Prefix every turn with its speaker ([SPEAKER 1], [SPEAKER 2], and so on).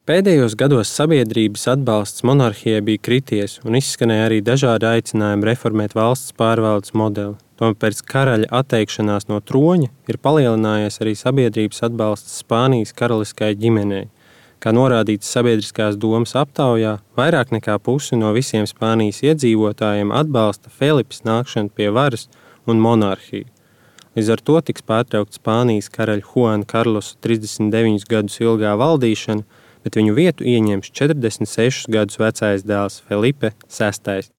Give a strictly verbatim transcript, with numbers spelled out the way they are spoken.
[SPEAKER 1] Pēdējos gados sabiedrības atbalsts monarhijai bija krities un izskanēja arī dažādi aicinājumi reformēt valsts pārvaldes modeli. Tomēr pēc karaļa atteikšanās no troņa ir palielinājies arī sabiedrības atbalsts Spānijas karaliskajai ģimenei. Kā norādīts sabiedriskās domas aptaujā, vairāk nekā pusi no visiem Spānijas iedzīvotājiem atbalsta Felipas nākšanu pie varas un monarhiju. Līdz ar to tiks pārtraukta Spānijas karaļa Juana Karlosa trīsdesmit deviņus gadus ilgā valdīšana, bet viņu vietu ieņems četrdesmit sešus gadus vecais dēls Felipe sestais.